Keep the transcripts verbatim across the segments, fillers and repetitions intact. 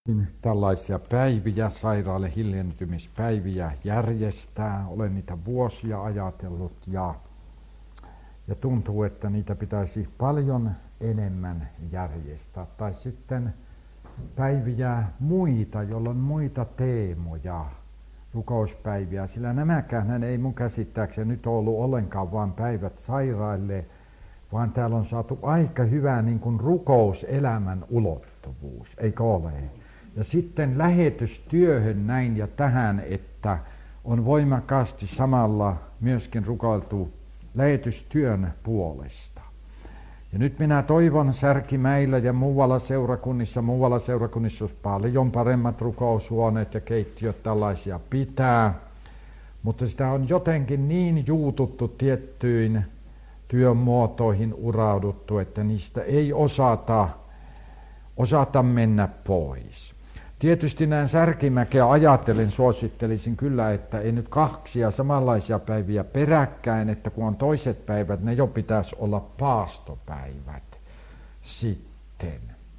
Tällaisia päiviä, sairaalle hiljentymispäiviä järjestää. Olen niitä vuosia ajatellut ja, ja tuntuu, että niitä pitäisi paljon enemmän järjestää. Tai sitten päiviä muita, jolloin muita teemoja, rukouspäiviä, sillä nämäkään ei mun käsittääkseni nyt ollut ollenkaan vaan päivät sairaille, vaan täällä on saatu aika hyvä niin kuin rukouselämän ulottuvuus, eikö ole? Ja sitten lähetystyöhön näin ja tähän, että on voimakkaasti samalla myöskin rukoiltu lähetystyön puolesta. Ja nyt minä toivon Särkimäillä ja muualla seurakunnissa, muualla seurakunnissa olisi paljon paremmat rukoushuoneet ja keittiöt tällaisia pitää, mutta sitä on jotenkin niin juututtu tiettyihin työn muotoihin urauduttu, että niistä ei osata, osata mennä pois. Tietysti näin Särkimäkeä ajatellen suosittelisin kyllä, että ei nyt kaksia samanlaisia päiviä peräkkäin, että kun on toiset päivät, ne jo pitäisi olla paastopäivät sitten.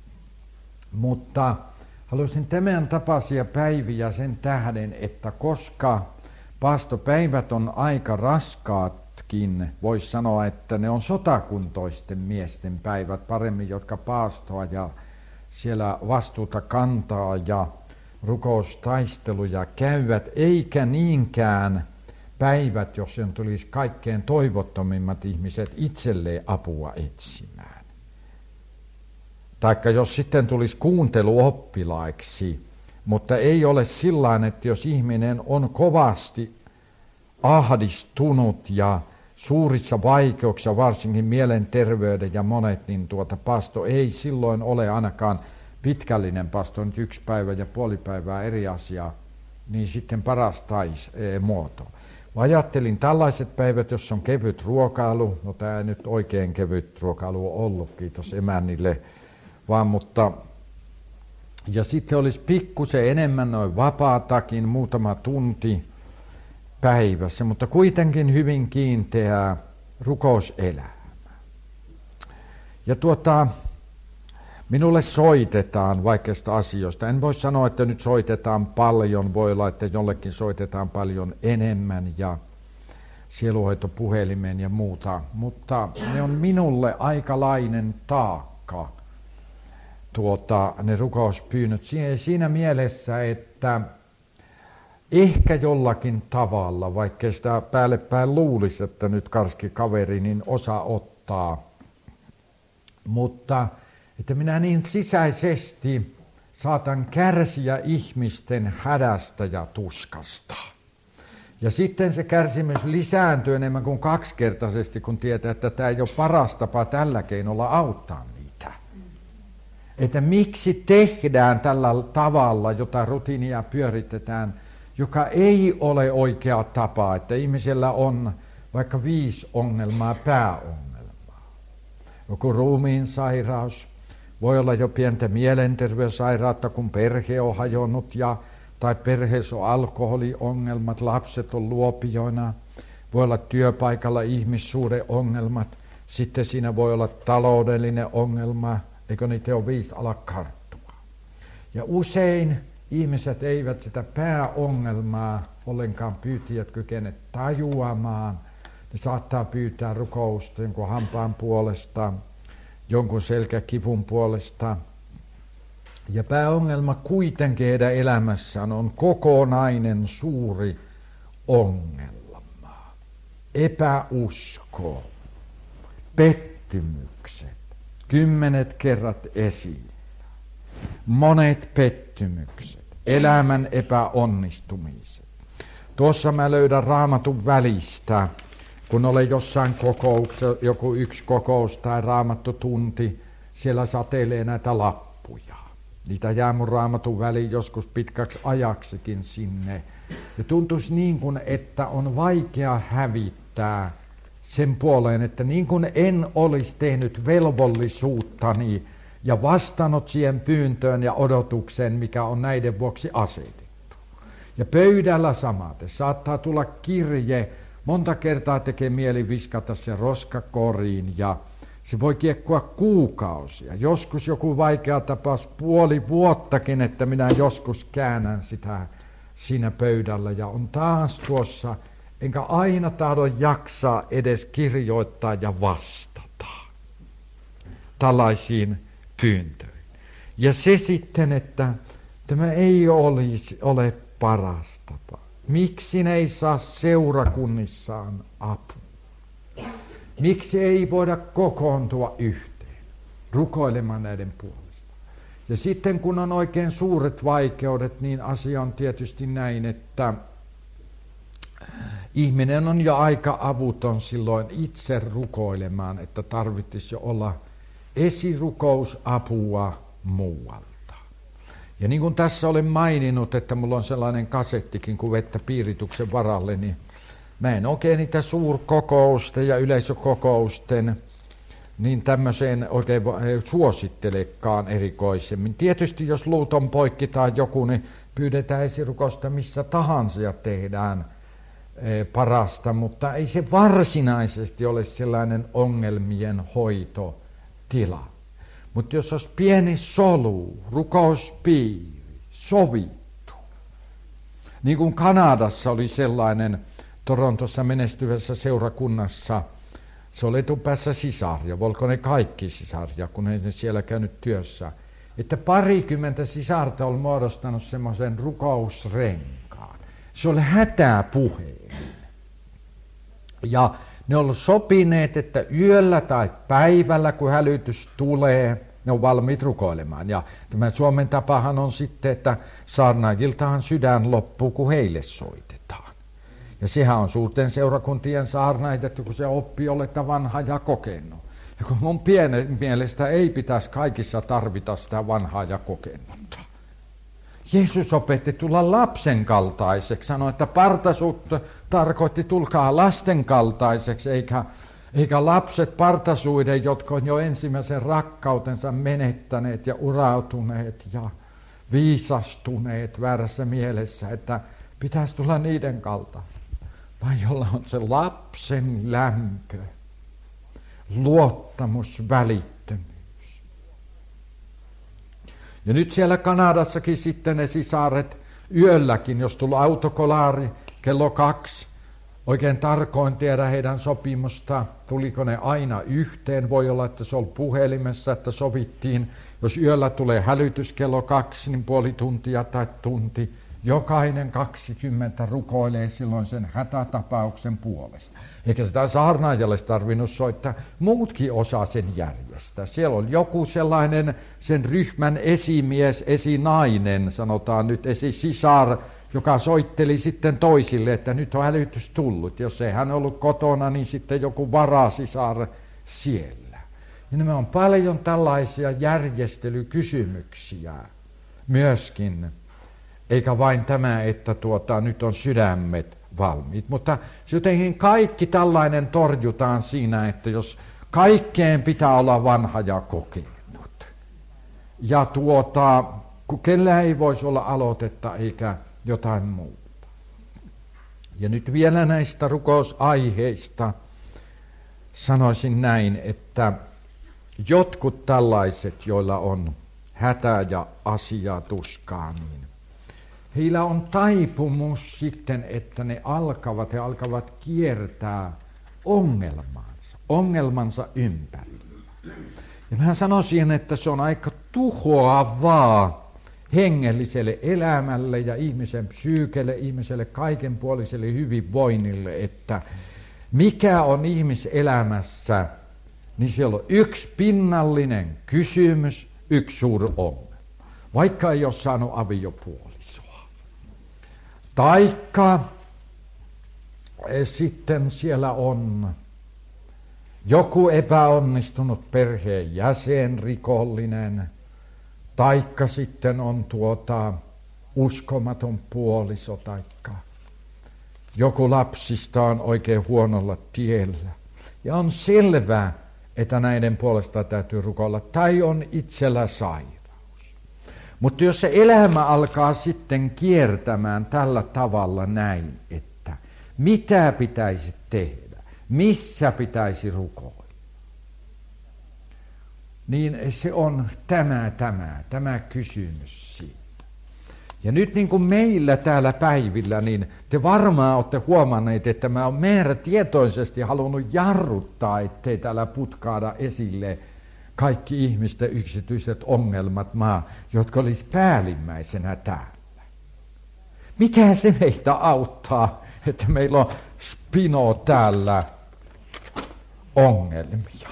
Mutta haluaisin tämän tapaisia päiviä sen tähden, että koska paastopäivät on aika raskaatkin, voisi sanoa, että ne on sotakuntoisten miesten päivät paremmin, jotka paastoa ja siellä vastuuta kantaa ja rukoustaisteluja käyvät, eikä niinkään päivät, jos sen tulisi kaikkein toivottomimmat ihmiset itselleen apua etsimään. Taikka jos sitten tulisi kuunteluoppilaiksi, mutta ei ole sillain, että jos ihminen on kovasti ahdistunut ja suurissa vaikeuksissa, varsinkin mielenterveyden ja monet, niin tuota paasto ei silloin ole ainakaan pitkällinen paasto, nyt yksi päivä ja puoli päivää eri asia, niin sitten paras tais, e, muoto. Mä ajattelin tällaiset päivät, jos on kevyt ruokailu, no tämä ei nyt oikein kevyt ruokailu on ollut, kiitos emännille, vaan mutta, ja sitten olisi pikkusen enemmän noin vapaatakin, muutama tunti päivässä, mutta kuitenkin hyvin kiinteää rukouselämää. Ja tuota, minulle soitetaan vaikeista asioista. En voi sanoa, että nyt soitetaan paljon, voi olla, että jollekin soitetaan paljon enemmän ja sieluhoitopuhelimen ja muuta, mutta ne on minulle aikalainen taakka, tuota, ne rukouspyynnöt siinä mielessä, että ehkä jollakin tavalla, vaikka sitä päälle päin luulisi, että nyt karski kaveri, niin osa ottaa. Mutta että minä niin sisäisesti saatan kärsiä ihmisten hädästä ja tuskasta. Ja sitten se kärsimys lisääntyy enemmän kuin kaksikertaisesti, kun tietää, että tämä ei ole paras tapa tällä keinolla auttaa niitä. Että miksi tehdään tällä tavalla, jota rutiinia pyöritetään, joka ei ole oikea tapa, että ihmisellä on vaikka viisi ongelmaa, pääongelmaa. Joku ruumiin sairaus, voi olla jo pientä mielenterveyssairautta, kun perhe on hajonnut, ja, tai perheessä on alkoholiongelmat, lapset on luopioina, voi olla työpaikalla ihmissuuden ongelmat, sitten siinä voi olla taloudellinen ongelma, eikö niitä ole viisi ala karttua. Ja usein ihmiset eivät sitä pääongelmaa ollenkaan pyytäjät kykene tajuamaan. Ne saattaa pyytää rukousta jonkun hampaan puolesta, jonkun selkäkivun puolesta. Ja pääongelma kuitenkin heidän elämässään on kokonainen suuri ongelma. Epäusko, pettymykset, kymmenet kerrat esiin, monet pettymykset. Elämän epäonnistumiset. Tuossa mä löydän Raamatun välistä, kun olen jossain kokouksessa, joku yksi kokous tai raamattotunti, siellä satelee näitä lappuja. Niitä jää mun Raamatun väliin joskus pitkäksi ajaksikin sinne. Ja tuntuisi niin kuin, että on vaikea hävittää sen puoleen, että niin kuin en olisi tehnyt velvollisuuttani, ja vastannut siihen pyyntöön ja odotukseen, mikä on näiden vuoksi asetettu. Ja pöydällä samaten saattaa tulla kirje, monta kertaa tekee mieli viskata se roskakoriin ja Se voi kiekkua kuukausia, joskus joku vaikea tapaus puoli vuottakin, että minä joskus käännän sitä siinä pöydällä ja on taas tuossa, enkä aina tahdo jaksaa edes kirjoittaa ja vastata tällaisiin pyyntöihin. Ja se sitten, että tämä ei olisi, ole paras tapa. Miksi ne ei saa seurakunnissaan apua? Miksi ei voida kokoontua yhteen, rukoilemaan näiden puolesta? Ja sitten kun on oikein suuret vaikeudet, niin asia on tietysti näin, että ihminen on jo aika avuton silloin itse rukoilemaan, että tarvitsisi jo olla esirukousapua muualta. Ja niin kuin tässä olen maininnut, että mulla on sellainen kasettikin kuin vettä piirityksen varalle, niin mä en oikein niitä suurkokousten ja yleisökokousten niin tämmöiseen oikein suosittelekaan erikoisemmin. Tietysti jos luut on poikki tai joku, niin pyydetään esirukousta missä tahansa ja tehdään parasta, mutta ei se varsinaisesti ole sellainen ongelmien hoitotila. Mutta jos olisi pieni solu, rukouspiiri, sovittu, niin kuin Kanadassa oli sellainen Torontossa menestyvässä seurakunnassa, se oli etupäässä sisarja, volko ne kaikki sisarja, kun ne siellä käynyt työssä, että parikymmentä sisarta oli muodostanut semmoisen rukousrenkaan. Se oli hätäpuheen. Ja ne on sopineet, että yöllä tai päivällä, kun hälytys tulee, ne on valmiit rukoilemaan. Ja tämä Suomen tapahan on sitten, että saarnaajiltahan sydän loppuu, kun heille soitetaan. Ja sehän on suurten seurakuntien saarnaajat, kun se oppii oletta vanha ja kokenut. Ja kun mun pienen mielestä ei pitäisi kaikissa tarvita sitä vanhaa ja kokenutta. Jeesus opetti tulla lapsen kaltaiseksi, sanoi, että partasuutta tarkoitti tulkaa lasten kaltaiseksi, eikä, eikä lapset partasuiden, jotka on jo ensimmäisen rakkautensa menettäneet ja urautuneet ja viisastuneet väärässä mielessä, että pitäisi tulla niiden kalta, vaan jolla on se lapsen lämpö, luottamus, välittömyys. Ja nyt siellä Kanadassakin sitten ne sisaret yölläkin, jos tuli autokolaari kello kaksi, oikein tarkoin tiedä heidän sopimusta, tuliko ne aina yhteen, voi olla, että se oli puhelimessa, että sovittiin, jos yöllä tulee hälytys kello kaksi, niin puoli tuntia tai tunti, jokainen kaksikymmentä rukoilee silloin sen hätätapauksen puolesta. Eikä sitä saarnaajalle tarvinnut soittaa, muutkin osaa sen järjestää. Siellä on joku sellainen sen ryhmän esimies, esinainen, sanotaan nyt esisisar, joka soitteli sitten toisille, että nyt on hälytys tullut. Jos ei hän ollut kotona, niin sitten joku varasisar siellä. Ja nämä on paljon tällaisia järjestelykysymyksiä myöskin. Eikä vain tämä, että tuota, nyt on sydämet valmiit. Mutta jotenkin kaikki tällainen torjutaan siinä, että jos kaikkeen pitää olla vanha ja kokenut. Ja tuota, kun kellään ei voisi olla aloitetta eikä jotain muuta. Ja nyt vielä näistä rukousaiheista sanoisin näin, että jotkut tällaiset, joilla on hätä ja asiaa tuskaa, niin heillä on taipumus sitten, että ne alkavat, he alkavat kiertää ongelmansa, ongelmansa ympärillä. Ja mä sanoisin, että se on aika tuhoavaa hengelliselle elämälle ja ihmisen psyykelle, ihmiselle kaikenpuoliselle hyvinvoinnille, että mikä on ihmiselämässä, niin siellä on yksi pinnallinen kysymys, yksi suuri ongelma, vaikka ei ole saanut aviopuolisoa. Taikka sitten siellä on joku epäonnistunut perheen jäsen, rikollinen, taikka sitten on tuota uskomaton puoliso, taikka joku lapsista on oikein huonolla tiellä. Ja on selvää, että näiden puolesta täytyy rukoilla, tai on itsellä sairaus. Mutta jos se elämä alkaa sitten kiertämään tällä tavalla näin, että mitä pitäisi tehdä, missä pitäisi rukoilla, niin se on tämä, tämä, tämä kysymys siinä. Ja nyt niin kuin meillä täällä päivillä, niin te varmaan olette huomanneet, että mä oon määrätietoisesti halunnut jarruttaa, ettei täällä putkaada esille kaikki ihmisten yksityiset ongelmat, maa, jotka olisi päällimmäisenä täällä. Mikä se meitä auttaa, että meillä on Spino täällä ongelmia?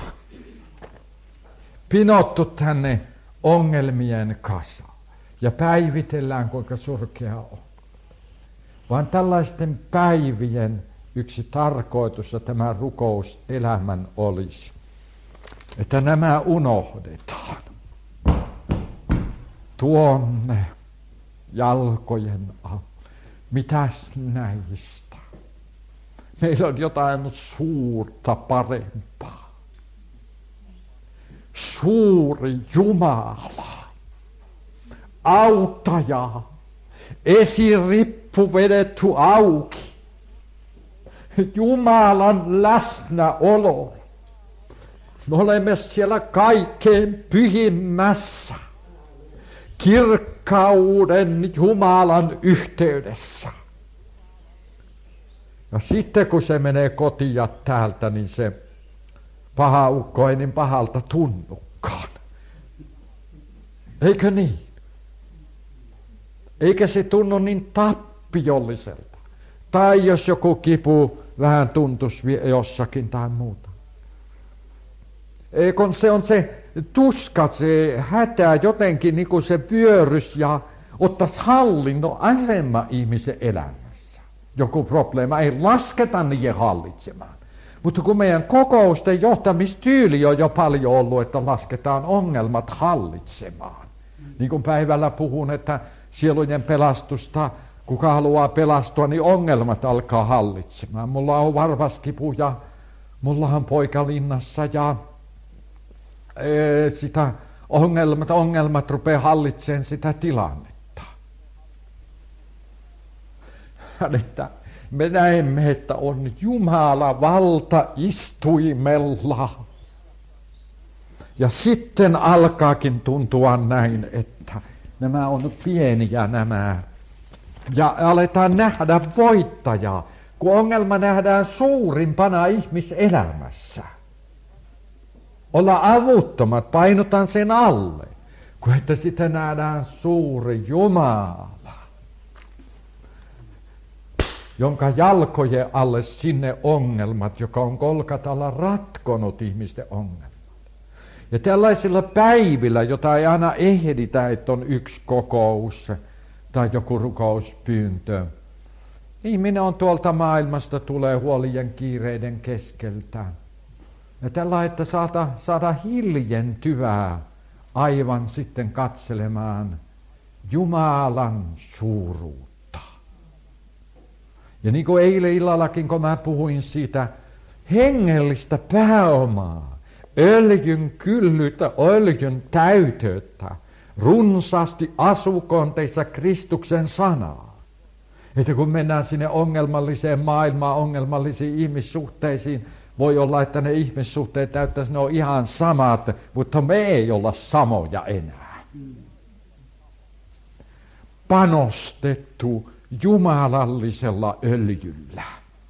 Pinottu tänne ongelmien kasaan ja päivitellään, kuinka surkea on. Vaan tällaisten päivien yksi tarkoitus ja tämä rukous elämän olisi, että nämä unohdetaan tuonne jalkojen alle. Mitäs näistä? Meillä on jotain suurta parempaa. Suuri Jumala, autaja, esirippu vedetty auki, Jumalan läsnäolo. Me olemme siellä kaikkein pyhimmässä kirkkauden Jumalan yhteydessä. Ja sitten kun se menee kotiin täältä, niin se paha ukko ei niin pahalta tunnukaan. Eikö niin? Eikä se tunnu niin tappiolliselta. Tai jos joku kipu vähän tuntuisi jossakin tai muuta. Eikö se on se tuska, se hätä jotenkin niin kuin se pyörys ja ottaisi hallinnon asema ihmisen elämässä. Joku probleema ei lasketa niiden hallitsemaan. Mutta kun meidän kokousten johtamistyyli on jo paljon ollut, että lasketaan ongelmat hallitsemaan. Niin kuin päivällä puhun, että sielujen pelastusta, kuka haluaa pelastua, niin ongelmat alkaa hallitsemaan. Mulla on varvaskipu ja mulla on poika linnassa ja ee, sitä ongelmat, ongelmat rupeaa hallitsemaan sitä tilannetta. Että me näemme, että on Jumala valta istuimella. Ja sitten alkaakin tuntua näin, että nämä on pieniä nämä. Ja aletaan nähdä voittajaa, kun ongelma nähdään suurimpana ihmiselämässä. Olla avuttomat, painutaan sen alle, kun että sitä nähdään suuri Jumala, jonka jalkojen alle sinne ongelmat, joka on Golgatalla ratkonut ihmisten ongelmat. Ja tällaisilla päivillä, jota ei aina ehditä, että on yksi kokous tai joku rukouspyyntö. Ihminen on tuolta maailmasta, tulee huolien kiireiden keskeltä. Ja tällä, että saada, saada hiljentyvää aivan sitten katselemaan Jumalan suuruutta. Ja niin kuin eilen illallakin, kun mä puhuin siitä hengellistä pääomaa, öljyn kyllytä, öljyn täyteyttä, runsaasti asukoon teissä Kristuksen sanaa. Että kun mennään sinne ongelmalliseen maailmaan, ongelmallisiin ihmissuhteisiin, voi olla, että ne ihmissuhteet täyttäisi, ne on ihan samat, mutta me ei olla samoja enää. Panostettu jumalallisella öljyllä.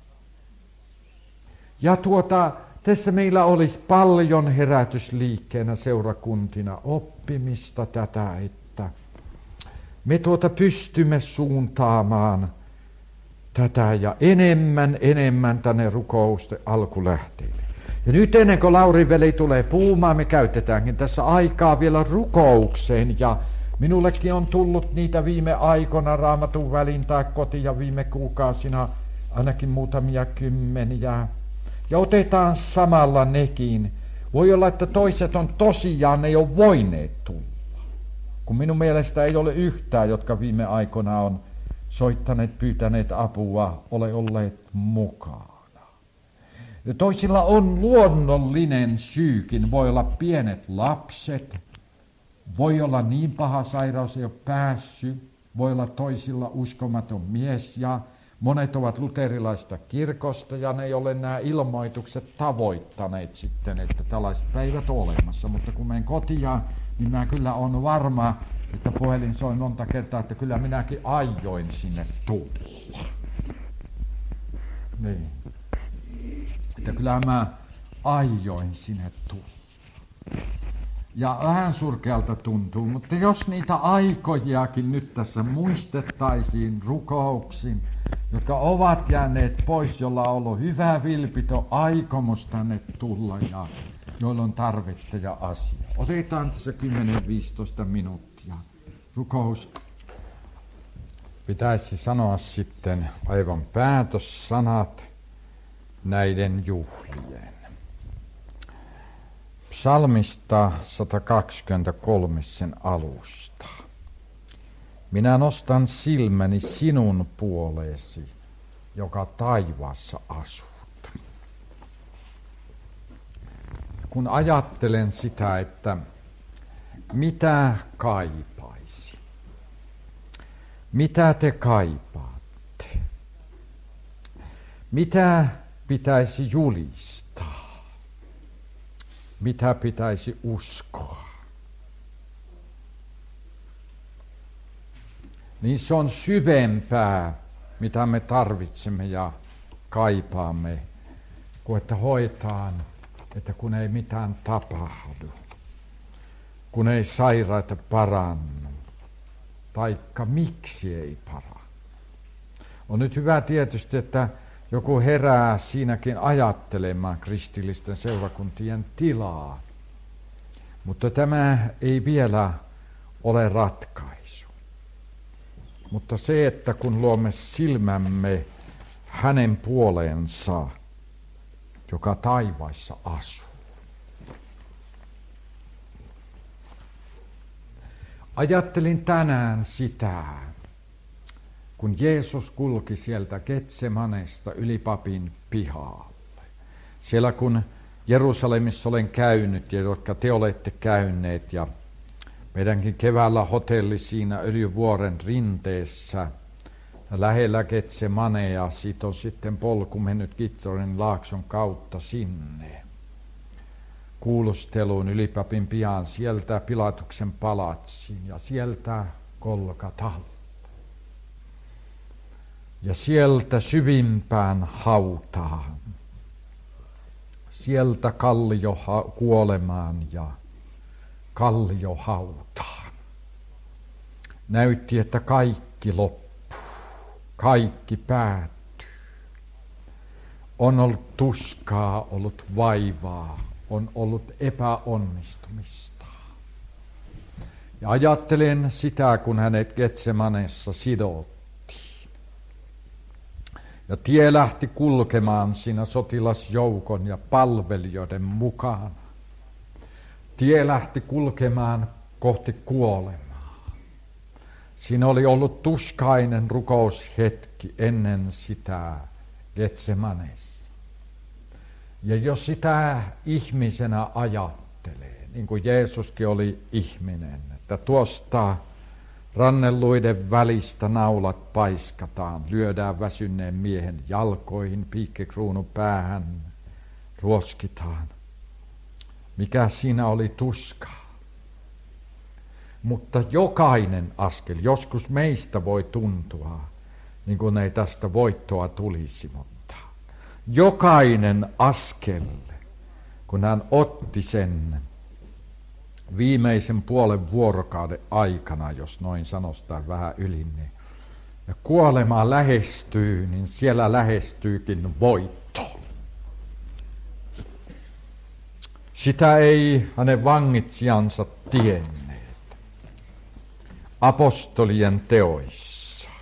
Ja tuota, tässä meillä olisi paljon herätysliikkeenä seurakuntina oppimista tätä, että me tuota pystymme suuntaamaan tätä ja enemmän, enemmän tänne rukousten alkulähteille. Ja nyt ennen kuin Lauri veli tulee puhumaan, me käytetäänkin tässä aikaa vielä rukoukseen. Ja minullekin on tullut niitä viime aikoina Raamatun välin tai kotiin ja viime kuukausina ainakin muutamia kymmeniä. Ja otetaan samalla nekin. Voi olla, että toiset on tosiaan, ne ei ole voineet tulla. Kun minun mielestä ei ole yhtään, jotka viime aikoina on soittaneet, pyytäneet apua, ole olleet mukana. Ja toisilla on luonnollinen syykin. Voi olla pienet lapset. Voi olla niin paha sairaus, ei ole päässyt. Voi olla toisilla uskomaton mies ja Monet ovat luterilaista kirkosta ja ne ei ole nämä ilmoitukset tavoittaneet sitten, että tällaiset päivät on olemassa. Mutta kun menen kotiin, niin mä kyllä on varma, että puhelin soi monta kertaa, että kyllä minäkin aioin sinne tulla. Niin. Että kyllä mä aioin sinne tulla. Ja vähän surkealta tuntuu, mutta jos niitä aikojakin nyt tässä muistettaisiin rukouksin, jotka ovat jääneet pois, jolla on ollut hyvä vilpito aikomus tänne tulla ja joilla on tarvetta ja asia. Otetaan tässä kymmenen viisitoista minuuttia. Rukous. Pitäisi sanoa sitten aivan päätössanat näiden juhlien. Psalmista sata kaksikymmentäkolme sen alusta. Minä nostan silmäni sinun puoleesi, joka taivaassa asut. Kun ajattelen sitä, että mitä kaipaisi, mitä te kaipaatte, mitä pitäisi julistaa, mitä pitäisi uskoa, niin se on syvempää, mitä me tarvitsemme ja kaipaamme, kuin että hoitaan, että kun ei mitään tapahdu, kun ei sairaita parannu, taikka miksi ei parannu. On nyt hyvä tietysti, että joku herää siinäkin ajattelemaan kristillisten seurakuntien tilaa, mutta tämä ei vielä ole ratkaisu. Mutta se, että kun luomme silmämme hänen puoleensa, joka taivaissa asuu. Ajattelin tänään sitä, kun Jeesus kulki sieltä Getsemanesta yli papin pihalle. Siellä kun Jerusalemissa olen käynyt ja jotka te olette käyneet ja meidänkin keväällä hotelli siinä Öljyvuoren rinteessä lähellä Getsemanea, siitä on sitten polku mennyt Kittorin laakson kautta sinne. Kuulusteluun ylipapin pian sieltä Pilatuksen palatsiin ja sieltä Golgatalle. Ja sieltä syvimpään hautaan, sieltä kallio kuolemaan ja kallio hautaan. Näytti, että kaikki loppuu, kaikki päättyy. On ollut tuskaa, ollut vaivaa, on ollut epäonnistumista. Ja ajattelen sitä, kun hänet Getsemanessa sidottiin. Ja tie lähti kulkemaan siinä sotilasjoukon ja palvelijoiden mukaan. Tie lähti kulkemaan kohti kuolemaa. Siinä oli ollut tuskainen rukoushetki ennen sitä Getsemanessa. Ja jos sitä ihmisenä ajattelee, niin kuin Jeesuskin oli ihminen, että tuosta rannelluiden välistä naulat paiskataan, lyödään väsyneen miehen jalkoihin, piikkikruunu päähän, ruoskitaan. Mikä siinä oli tuskaa? Mutta jokainen askel, joskus meistä voi tuntua, niin kuin ei tästä voittoa tulisi, mutta jokainen askel, kun hän otti sen viimeisen puolen vuorokauden aikana, jos noin sanostaan vähän yli, niin ja kuolema lähestyy, niin siellä lähestyykin voitto. Sitä ei hänen vangitsijansa tienneet. Apostolien teoissa,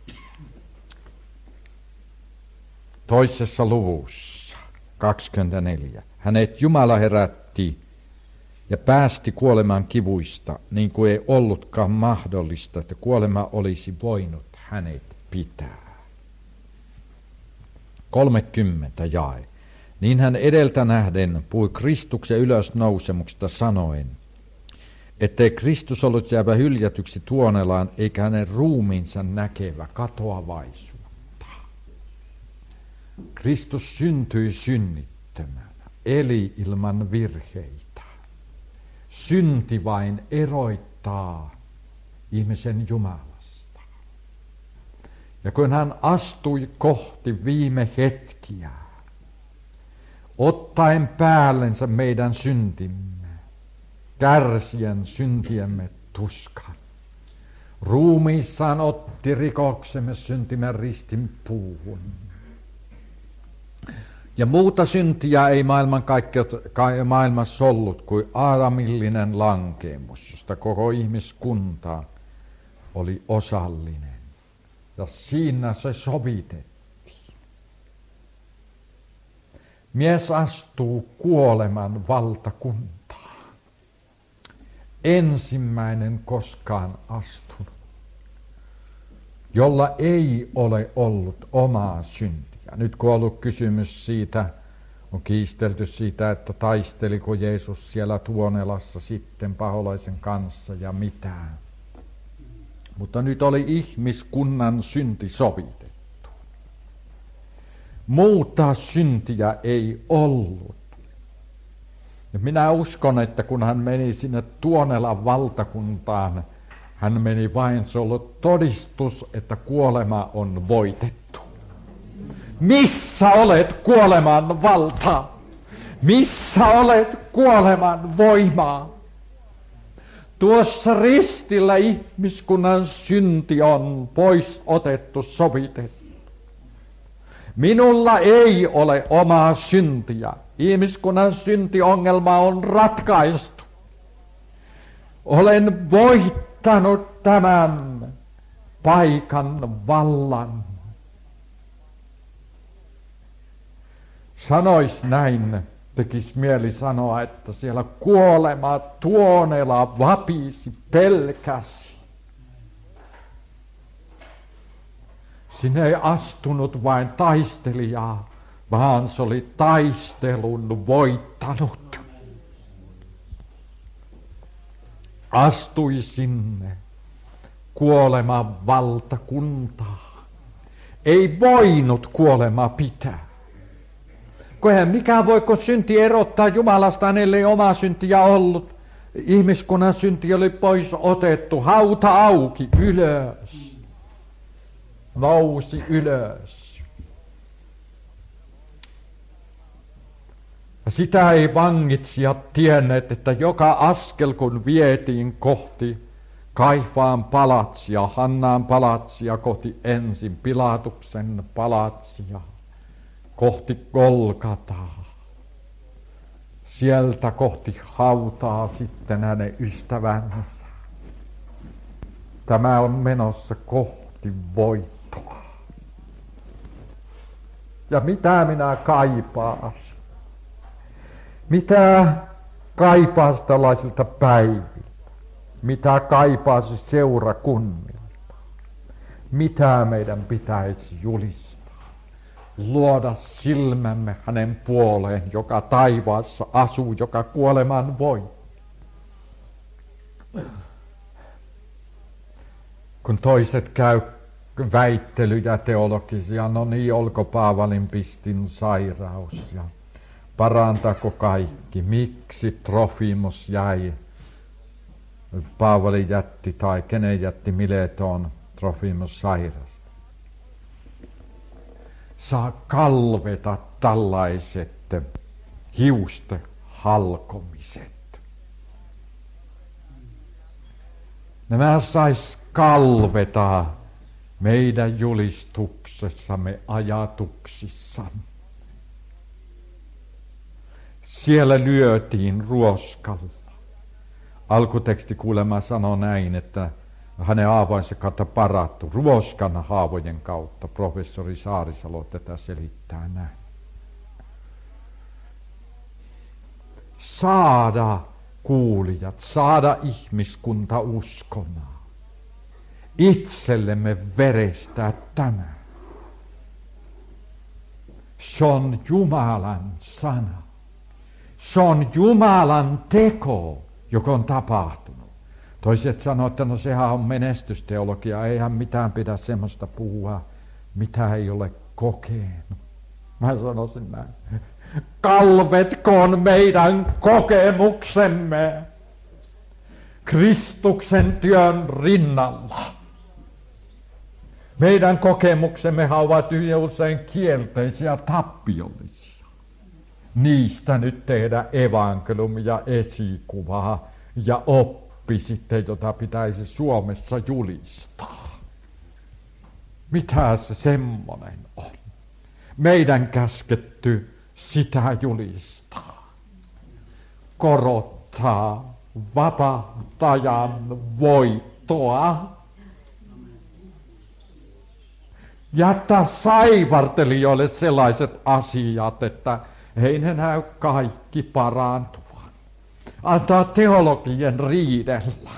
toisessa luvussa, kaksikymmentäneljä. Hänet Jumala herätti ja päästi kuoleman kivuista, niin kuin ei ollutkaan mahdollista, että kuolema olisi voinut hänet pitää. kolmekymmentä jae. Niin hän edeltä nähden puhui Kristuksen ylösnousemuksesta sanoen, ettei Kristus ollut jäävä hyljätyksi tuonelaan, eikä hänen ruumiinsa näkevä katoavaisuutta. Kristus syntyi synnittömänä, eli ilman virheitä. Synti vain eroittaa ihmisen Jumalasta. Ja kun hän astui kohti viime hetkiä, ottaen päällensä meidän syntimme, kärsien syntiemme tuskan, ruumiissaan otti rikoksemme syntimme ristin puuhun. Ja muuta syntiä ei maailman maailmassa ollut kuin aadamillinen lankeemus, josta koko ihmiskunta oli osallinen. Ja siinä se sovitettiin. Mies astuu kuoleman valtakuntaan. Ensimmäinen koskaan astunut, jolla ei ole ollut omaa syntiä. Nyt kun on ollut kysymys siitä, on kiistelty siitä, että taisteliko Jeesus siellä Tuonelassa sitten paholaisen kanssa ja mitään. Mutta nyt oli ihmiskunnan synti sovitettu. Muuta syntiä ei ollut. Ja minä uskon, että kun hän meni sinne Tuonelan valtakuntaan, hän meni vain, se ollut todistus, että kuolema on voitettu. Missä olet kuoleman valta? Missä olet kuoleman voimaa? Tuossa ristillä ihmiskunnan synti on pois otettu, sovitettu. Minulla ei ole omaa syntiä. Ihmiskunnan syntiongelma on ratkaistu. Olen voittanut tämän paikan vallan. Sanois näin, tekis mieli sanoa, että siellä kuolema Tuonela vapisi, pelkäsi. Sinne ei astunut vain taistelijaa, vaan se oli taistelun voittanut. Astui sinne kuoleman valtakuntaan. Ei voinut kuolema pitää. Kohan mikä voiko synti erottaa Jumalasta, hänelle ei omaa syntiä ollut. Ihmiskunnan synti oli pois otettu, hauta auki, ylös. Nousi ylös. Ja sitä ei vangitsijat tienneet, että joka askel kun vietiin kohti Kaifaan palatsia, Hannaan palatsia, kohti ensin Pilatuksen palatsia, kohti Golgataa, sieltä kohti hautaa sitten hänen ystävänsä. Tämä on menossa kohti voittoa. Ja mitä minä kaipaasin? Mitä kaipaasin tällaisilta päiviltä? Mitä kaipaasin seurakunnilta? Mitä meidän pitäisi julistaa? Luoda silmämme hänen puoleen, joka taivaassa asuu, joka kuoleman voi. Kun toiset käy väittelyjä teologisia, no niin, olko Paavalin pistin sairaus ja parantako kaikki, miksi Trofimus jäi, Paavali jätti tai kenen jätti Miletoon Trofimus sairasta. Saa kalveta tällaiset hiusten halkomiset. Nämä sais kalveta meidän julistuksessamme, ajatuksissamme. Siellä lyötiin ruoskalla. Alkuteksti kuulemma sanoo näin, että hänen aavoinsa kautta parattu ruoskan haavojen kautta. Professori Saarisalo tätä selittää näin. Saada kuulijat, saada ihmiskunta uskomaan. Itsellemme verestää tämä. Se on Jumalan sana. Se on Jumalan teko, joka on tapahtunut. Toiset sanoo, että no sehän on menestysteologia, eihän mitään pidä semmoista puhua, mitä ei ole kokenut. Mä sanoisin näin. Kalvetkoon meidän kokemuksemme Kristuksen työn rinnalla. Meidän kokemuksemme ovat usein kielteisiä, tappiollisia. Niistä nyt tehdä evankeliumia, esikuvaa ja oppi sitten, jota pitäisi Suomessa julistaa. Mitä se semmoinen on? Meidän käsketty sitä julistaa. Korottaa vapahtajan voittoa. Jättää saivartelijoille sellaiset asiat, että ei ne näy kaikki parantuvan. Antaa teologien riidellä.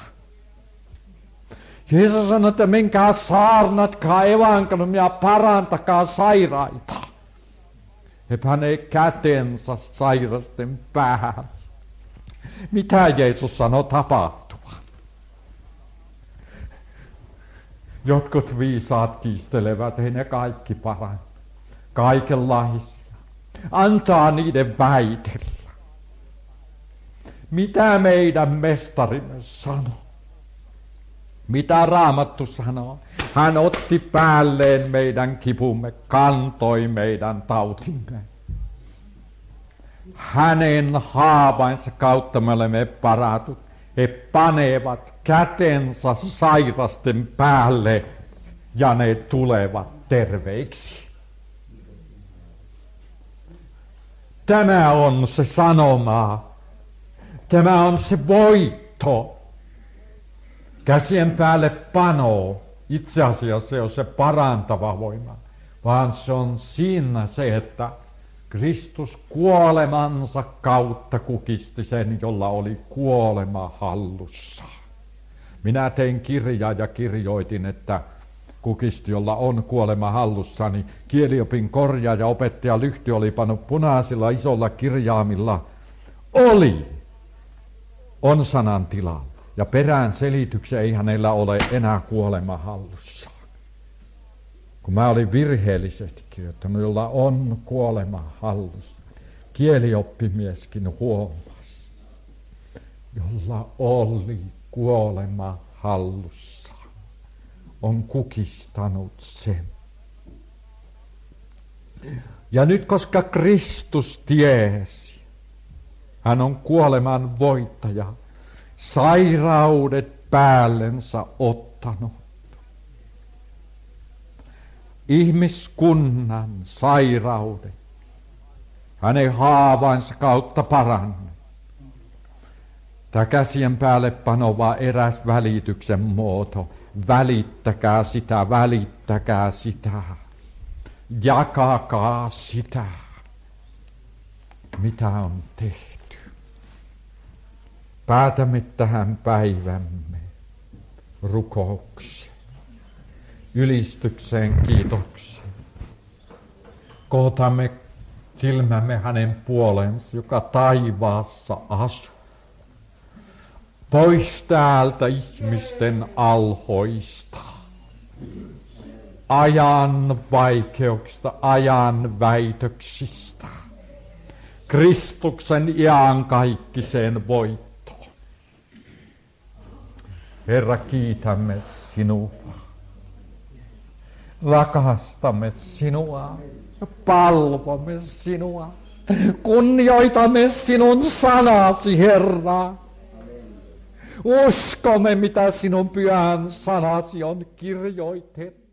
Jeesus sanoi, että menkää saarnatkaa evankeliumia, parantakaa sairaita. He panee kätensä sairasten päähän. Mitä Jeesus sanoi tapahtuvan? Jotkut viisaat kiistelevät, ei ne kaikki paranna. Kaikenlaisia. Antaa niiden väitellä. Mitä meidän mestarimme sanoo? Mitä Raamattu sanoo? Hän otti päälleen meidän kipumme, kantoi meidän tautimme. Hänen haavainsa kautta me olemme paratut. He panevat kätensä sairasten päälle ja ne tulevat terveiksi. Tämä on se sanoma. Tämä on se voitto. Käsien päälle pano. Itse asiassa se on se parantava voima. Vaan se on siinä se, että Kristus kuolemansa kautta kukisti sen, jolla oli kuolema hallussa. Minä tein kirjaa ja kirjoitin, että kukisti, jolla on kuolema hallussa, niin kieliopin korjaaja opettaja Lyhty oli pannut punaisilla isolla kirjaimilla oli on sanan tilalla. Ja perään selityksen ei hänellä ole enää kuolema hallussaan. Kun mä olin virheellisesti kirjoittanut, jolla on kuolema hallussa. Kielioppimieskin huomasi, jolla oli kuolema hallussa, on kukistanut sen. Ja nyt koska Kristus tiesi, hän on kuoleman voittaja, sairaudet päällensä ottanut. Ihmiskunnan sairaudet, hänen haavainsa kautta paranne. Tämä käsien päälle panova eräs välityksen muoto. Välittäkää sitä, välittäkää sitä. Jakakaa sitä, mitä on tehty. Päätämme tähän päivämme rukoukseen, ylistykseen, kiitokseen. Kohtamme silmämme hänen puolensa, joka taivaassa asuu. Pois täältä ihmisten alhoista, ajan vaikeuksista, ajan väitöksistä, Kristuksen iankaikkiseen voittoon. Herra, kiitämme sinua, rakastamme sinua, palvomme sinua, kunnioitamme sinun sanasi, Herra. Uskomme, mitä sinun pyhän sanasi on kirjoitettu.